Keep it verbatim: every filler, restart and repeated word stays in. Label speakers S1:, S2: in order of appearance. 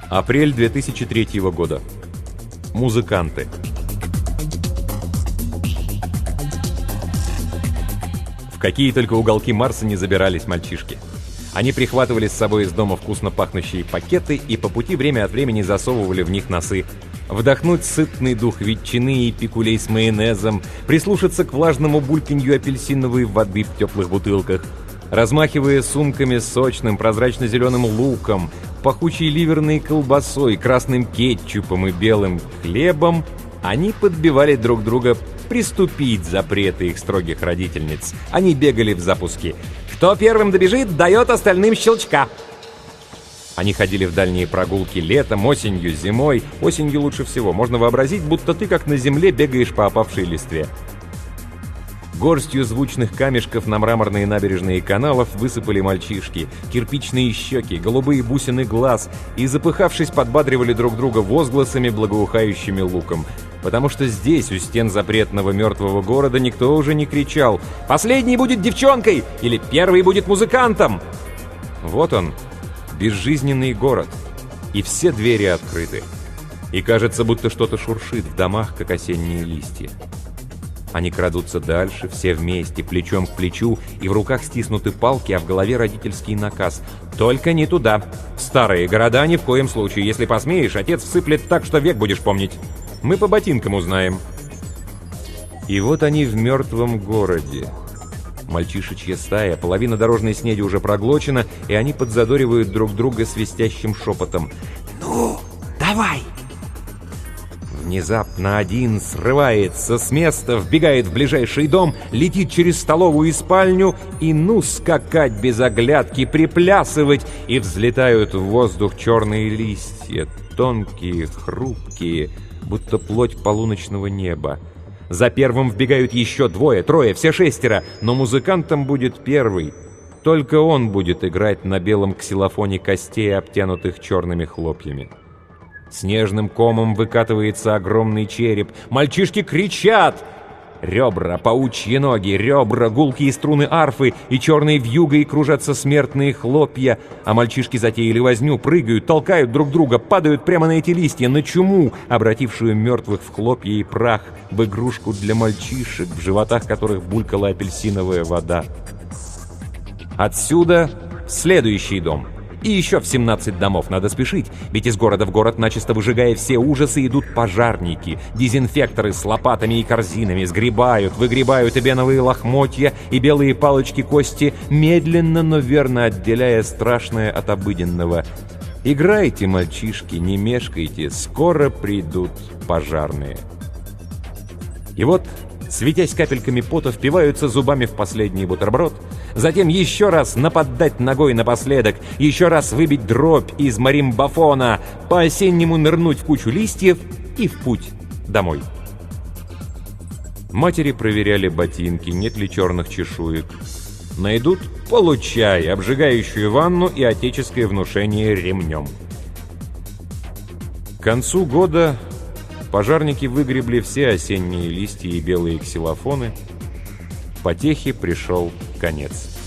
S1: Апрель две тысячи третьего года. Музыканты. В какие только уголки Марса не забирались мальчишки. Они прихватывали с собой из дома вкусно пахнущие пакеты и по пути время от времени засовывали в них носы. Вдохнуть сытный дух ветчины и пикулей с майонезом, прислушаться к влажному бульканью апельсиновой воды в теплых бутылках. Размахивая сумками с сочным прозрачно-зеленым луком, пахучей ливерной колбасой, красным кетчупом и белым хлебом, они подбивали друг друга приступить запреты их строгих родительниц. Они бегали в запуске. «Кто первым добежит, дает остальным щелчка!» Они ходили в дальние прогулки летом, осенью, зимой. Осенью лучше всего. Можно вообразить, будто ты, как на земле, бегаешь по опавшей листве. Горстью звучных камешков на мраморные набережные каналов высыпали мальчишки, кирпичные щеки, голубые бусины глаз и, запыхавшись, подбадривали друг друга возгласами, благоухающими луком. Потому что здесь, у стен запретного мертвого города, никто уже не кричал «Последний будет девчонкой!» или «Первый будет музыкантом!». Вот он, безжизненный город, и все двери открыты. И кажется, будто что-то шуршит в домах, как осенние листья. Они крадутся дальше, все вместе, плечом к плечу, и в руках стиснуты палки, а в голове родительский наказ. «Только не туда! В старые города ни в коем случае! Если посмеешь, отец всыплет так, что век будешь помнить! Мы по ботинкам узнаем!» И вот они в мертвом городе. Мальчишечья стая, половина дорожной снеди уже проглочена, и они подзадоривают друг друга свистящим шепотом. «Ну, давай!» Внезапно один срывается с места, вбегает в ближайший дом, летит через столовую и спальню, и ну скакать без оглядки, приплясывать, и взлетают в воздух черные листья, тонкие, хрупкие, будто плоть полуночного неба. За первым вбегают еще двое, трое, все шестеро, но музыкантом будет первый. Только он будет играть на белом ксилофоне костей, обтянутых черными хлопьями. Снежным комом выкатывается огромный череп. Мальчишки кричат! Ребра, паучьи ноги, ребра, гулкие струны арфы, и черной вьюгой кружатся смертные хлопья, а мальчишки затеяли возню, прыгают, толкают друг друга, падают прямо на эти листья, на чуму, обратившую мертвых в хлопья и прах, в игрушку для мальчишек, в животах которых булькала апельсиновая вода. Отсюда следующий дом. И еще в семнадцать домов надо спешить, ведь из города в город, начисто выжигая все ужасы, идут пожарники, дезинфекторы с лопатами и корзинами, сгребают, выгребают и беновые лохмотья, и белые палочки-кости, медленно, но верно отделяя страшное от обыденного. Играйте, мальчишки, не мешкайте, скоро придут пожарные. И вот, светясь капельками пота, впиваются зубами в последний бутерброд, затем еще раз наподдать ногой напоследок, еще раз выбить дробь из маримбафона, по-осеннему нырнуть в кучу листьев и в путь домой. Матери проверяли ботинки, нет ли черных чешуек. Найдут — получай, обжигающую ванну и отеческое внушение ремнем. К концу года пожарники выгребли все осенние листья и белые ксилофоны. Потехе пришел конец.